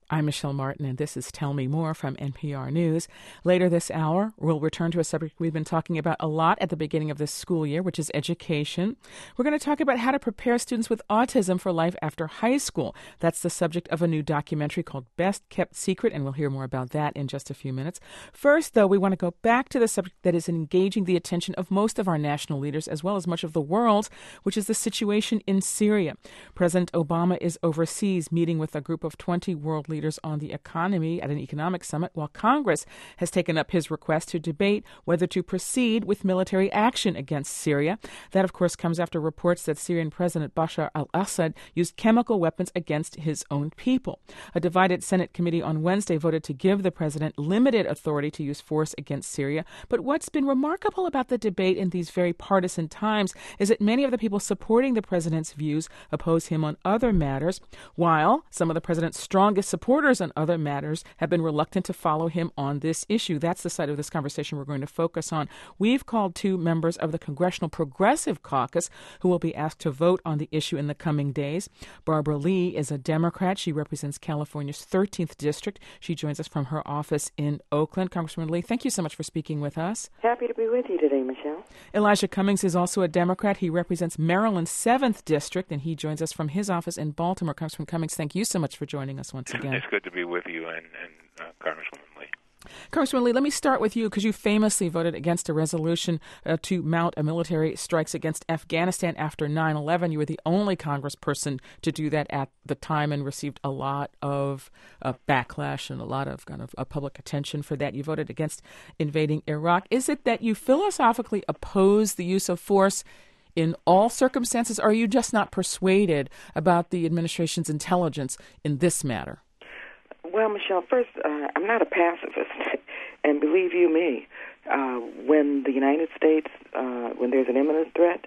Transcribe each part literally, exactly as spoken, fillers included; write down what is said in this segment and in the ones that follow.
I'm Michelle Martin, and this is Tell Me More from N P R News. Later this hour, we'll return to a subject we've been talking about a lot at the beginning of this school year, which is education. We're going to talk about how to prepare students with autism for life after high school. That's the subject of a new documentary called Best Kept Secret, and we'll hear more about that in just a few minutes. First, though, we want to go back to the subject that is engaging the attention of most of our national leaders, as well as much of the world, which is the situation in Syria. President Obama is overseas meeting with a group of twenty world leaders on the economy at an economic summit, while Congress has taken up his request to debate whether to proceed with military action against Syria. That, of course, comes after reports that Syrian President Bashar al-Assad used chemical weapons against his own people. A divided Senate committee on Wednesday voted to give the president limited authority to use force against Syria. But what's been remarkable about the debate in these very partisan times is that many of the people supporting the president's views oppose him on other matters, while some of the president's strongest supporters on other matters have been reluctant to follow him on this issue. That's the side of this conversation we're going to focus on. We've called two members of the Congressional Progressive Caucus who will be asked to vote on the issue in the coming days. Barbara Lee is a Democrat. She represents California's thirteenth District. She joins us from her office in Oakland. Congresswoman Lee, thank you so much for speaking with us. Happy to be with you today, Michelle. Elijah Cummings is also a Democrat. He represents Maryland's seventh District, and he joins us from his office in Baltimore. Congressman Cummings, thank you so much for joining us once again. It's good to be with you and, and uh, Congresswoman Lee. Congresswoman Lee, let me start with you because you famously voted against a resolution uh, to mount a military strikes against Afghanistan after nine eleven. You were the only congressperson to do that at the time and received a lot of uh, backlash and a lot of kind of uh, public attention for that. You voted against invading Iraq. Is it that you philosophically oppose the use of force in all circumstances, or are you just not persuaded about the administration's intelligence in this matter? Well, Michelle, first, uh, I'm not a pacifist, and believe you me, uh, when the United States, uh, when there's an imminent threat,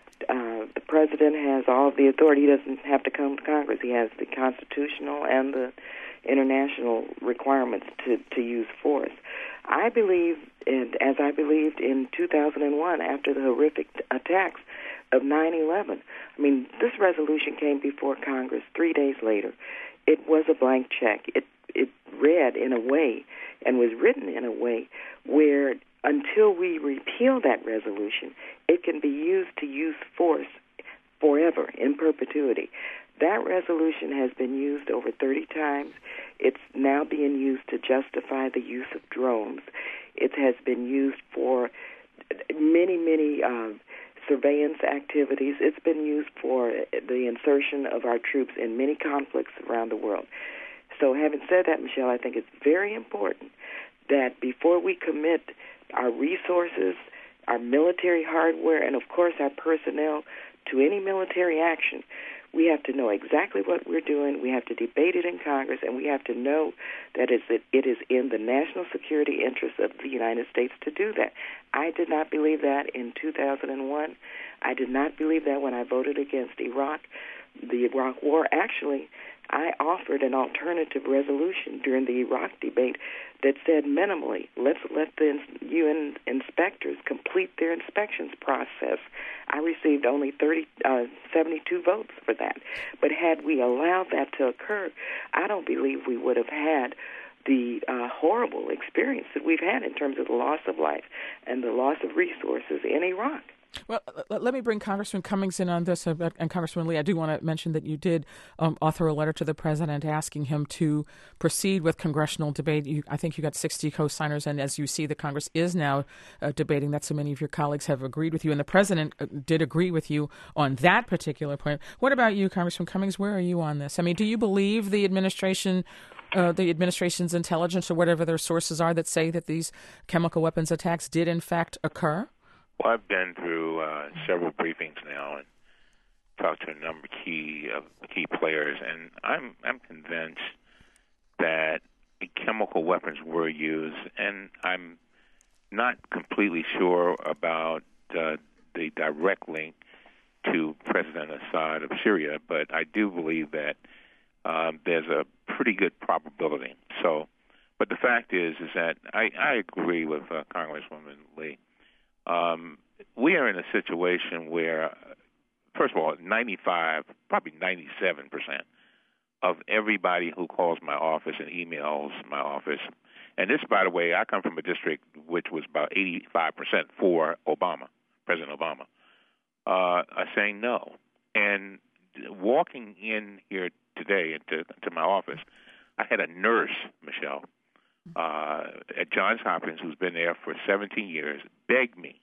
uh, the president has all the authority. He doesn't have to come to Congress. He has the constitutional and the international requirements to, to use force. I believe, and as I believed in two thousand one after the horrific attacks of nine eleven, I mean, this resolution came before Congress three days later. It was a blank check. It it read in a way and was written in a way where until we repeal that resolution, it can be used to use force forever, in perpetuity. That resolution has been used over thirty times. It's now being used to justify the use of drones. It has been used for many, many uh, surveillance activities. It's been used for the insertion of our troops in many conflicts around the world. So having said that, Michelle, I think it's very important that before we commit our resources, our military hardware, and of course our personnel to any military action, we have to know exactly what we're doing. We have to debate it in Congress, and we have to know that it is in the national security interest of the United States to do that. I did not believe that in two thousand one. I did not believe that when I voted against Iraq, the Iraq War. Actually, I offered an alternative resolution during the Iraq debate that said minimally, let's let the U N inspectors complete their inspections process. I received only thirty, uh, seventy-two votes for that. But had we allowed that to occur, I don't believe we would have had the uh, horrible experience that we've had in terms of the loss of life and the loss of resources in Iraq. Well, let me bring Congressman Cummings in on this. And Congressman Lee, I do want to mention that you did um, author a letter to the president asking him to proceed with congressional debate. You, I think you got sixty co-signers, and as you see, the Congress is now uh, debating that. So many of your colleagues have agreed with you, and the president uh, did agree with you on that particular point. What about you, Congressman Cummings? Where are you on this? I mean, do you believe the administration, uh, the administration's intelligence or whatever their sources are that say that these chemical weapons attacks did in fact occur? Well, I've been through uh, several briefings now and talked to a number of key uh, key players, and I'm I'm convinced that chemical weapons were used, and I'm not completely sure about uh, the direct link to President Assad of Syria, but I do believe that um, there's a pretty good probability. So, but the fact is, is that I, I agree with uh, Congresswoman Lee. Um, we are in a situation where, first of all, ninety-five, probably ninety-seven percent of everybody who calls my office and emails my office. And this, by the way, I come from a district which was about eighty-five percent for Obama, President Obama, uh, are saying no. And walking in here today into to my office, I had a nurse, Michelle, uh, at Johns Hopkins, who's been there for seventeen years, beg me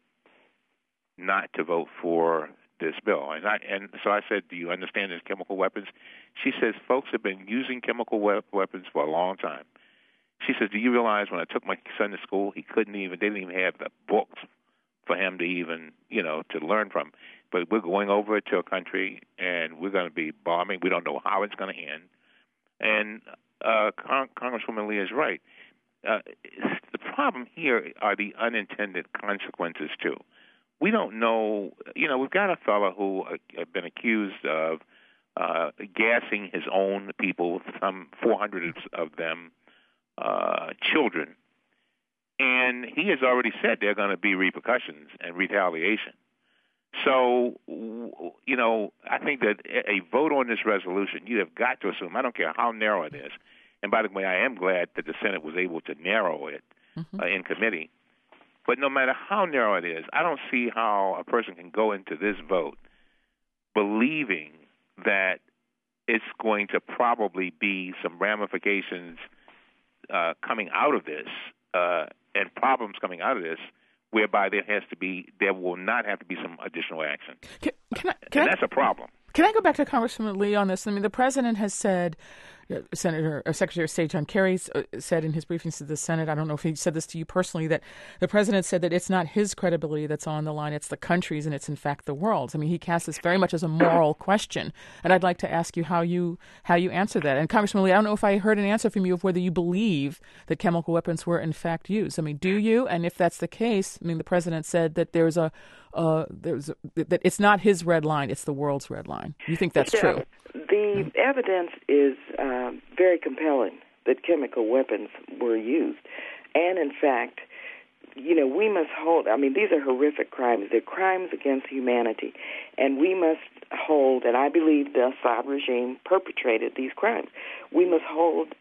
not to vote for this bill. And, I, and so I said, do you understand there's chemical weapons? She says, folks have been using chemical we- weapons for a long time. She says, do you realize when I took my son to school, he couldn't even, they didn't even have the books for him to even, you know, to learn from. But we're going over to a country, and we're going to be bombing. We don't know how it's going to end. And uh, Con- Congresswoman Lee is right. Uh, the problem here are the unintended consequences, too. We don't know, you know, we've got a fellow who uh, have been accused of uh, gassing his own people, some four hundred of them, uh, children. And he has already said there are going to be repercussions and retaliation. So, you know, I think that a vote on this resolution, you have got to assume, I don't care how narrow it is, and by the way, I am glad that the Senate was able to narrow it mm-hmm. uh, in committee, but no matter how narrow it is, I don't see how a person can go into this vote believing that it's going to probably be some ramifications uh, coming out of this uh, and problems coming out of this whereby there has to be, there will not have to be some additional action. Can, can I, can and I, that's a problem. Can I go back to Congresswoman Lee on this? I mean, the president has said, uh, Senator or Secretary of State John Kerry uh, said in his briefings to the Senate, I don't know if he said this to you personally, that the president said that it's not his credibility that's on the line, it's the country's, and it's in fact the world's. I mean, he casts this very much as a moral question, and I'd like to ask you how you how you answer that. And Congresswoman Lee, I don't know if I heard an answer from you of whether you believe that chemical weapons were in fact used. I mean, do you? And if that's the case, I mean, the president said that there's a uh, there's a, that it's not his red line, it's the world's red line. You think that's yeah, true? The mm-hmm. evidence is uh, very compelling that chemical weapons were used. And in fact, you know, we must hold, I mean, these are horrific crimes. They're crimes against humanity. And we must hold, and I believe the Assad regime perpetrated these crimes. We must hold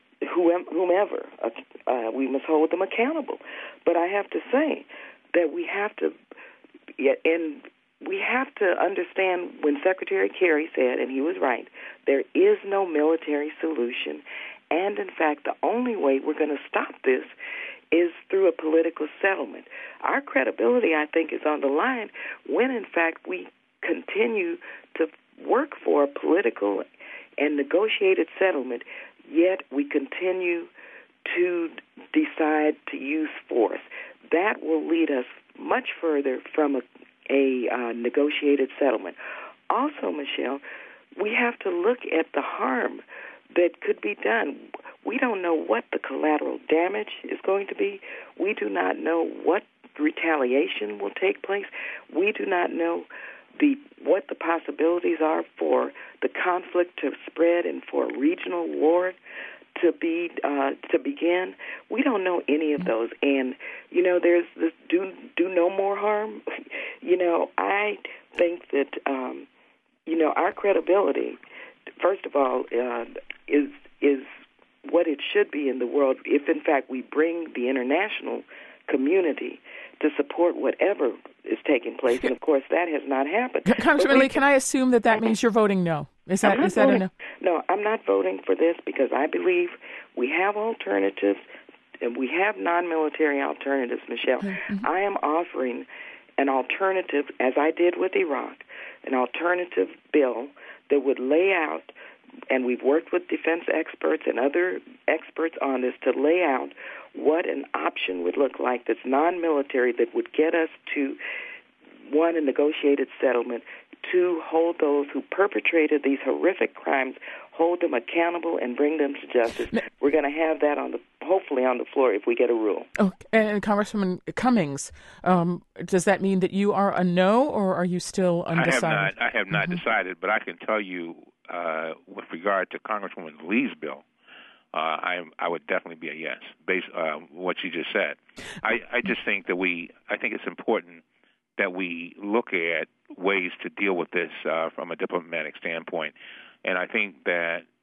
whomever, uh, we must hold them accountable. But I have to say that we have to, yeah, and we have to understand when Secretary Kerry said, and he was right, there is no military solution. And in fact, the only way we're going to stop this is through a political settlement. Our credibility, I think, is on the line when, in fact, we continue to work for a political and negotiated settlement, yet we continue to decide to use force. That will lead us much further from a, a uh, negotiated settlement. Also, Michelle, we have to look at the harm that could be done. We don't know what the collateral damage is going to be. We do not know what retaliation will take place. We do not know the what the possibilities are for the conflict to spread and for a regional war to be uh, to begin. We don't know any of those. And you know, there's this do do no more harm. You know, I think that um, you know our credibility, first of all, uh, is is what it should be in the world if, in fact, we bring the international community to support whatever is taking place. And, of course, that has not happened. Congresswoman Lee, can I assume that that means you're voting no? Is that is that voting, a no? No, I'm not voting for this because I believe we have alternatives and we have non-military alternatives, Michelle. Mm-hmm. I am offering an alternative, as I did with Iraq, an alternative bill that would lay out, and we've worked with defense experts and other experts on this to lay out what an option would look like that's non-military that would get us to, one, a negotiated settlement, two, hold those who perpetrated these horrific crimes, hold them accountable and bring them to justice. We're going to have that on the hopefully on the floor if we get a rule. Oh, and Congresswoman Cummings, um, does that mean that you are a no, or are you still undecided? I have not. I have not mm-hmm. decided, but I can tell you, uh, with regard to Congresswoman Lee's bill, uh, I, I would definitely be a yes, based on uh, what she just said. I, I just think that we, I think it's important that we look at ways to deal with this uh, from a diplomatic standpoint. And I think that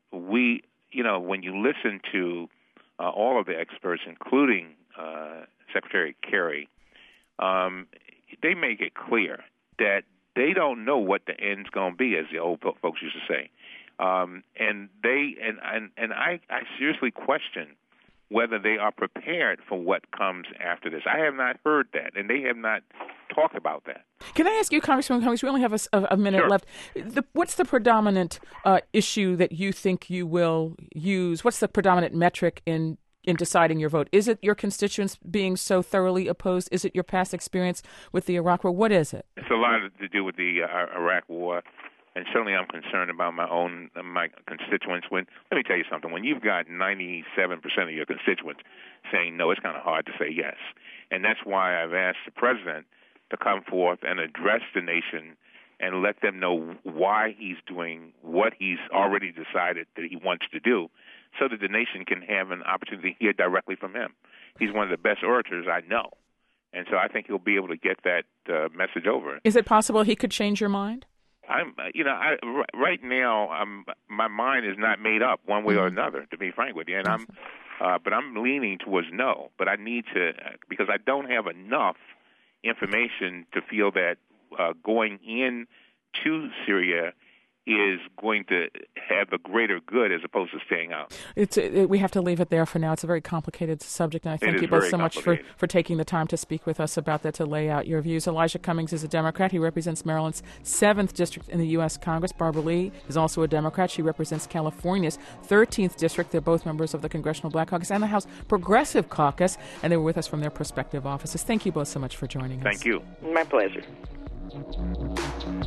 we, you know, when you listen to uh, all of the experts, including uh, Secretary Kerry, um, they make it clear that they don't know what the end's going to be, as the old folks used to say. Um, and they and and, and I, I seriously question whether they are prepared for what comes after this. I have not heard that, and they have not talked about that. Can I ask you, Congressman Cummings, we only have a, a minute Sure. left. The, what's the predominant uh, issue that you think you will use? What's the predominant metric in in deciding your vote? Is it your constituents being so thoroughly opposed? Is it your past experience with the Iraq War? What is it? It's a lot to do with the uh, Iraq War. And certainly I'm concerned about my own, my constituents. When let me tell you something. When you've got ninety-seven percent of your constituents saying no, it's kind of hard to say yes. And that's why I've asked the president to come forth and address the nation and let them know why he's doing what he's already decided that he wants to do, so that the nation can have an opportunity to hear directly from him. He's one of the best orators I know. And so I think he'll be able to get that uh, message over. Is it possible he could change your mind? I'm, you know, I, right now, I'm, my mind is not made up one way or another, to be frank with you, and I'm, uh, but I'm leaning towards no. But I need to, because I don't have enough information to feel that uh, going in to Syria is going to have a greater good as opposed to staying out. It's it, we have to leave it there for now. It's a very complicated subject, and I thank It is you both very so much for, complicated. for taking the time to speak with us about that, to lay out your views. Elijah Cummings is a Democrat. He represents Maryland's seventh District in the U S Congress. Barbara Lee is also a Democrat. She represents California's thirteenth District. They're both members of the Congressional Black Caucus and the House Progressive Caucus, and they were with us from their prospective offices. Thank you both so much for joining us. Thank you. My pleasure.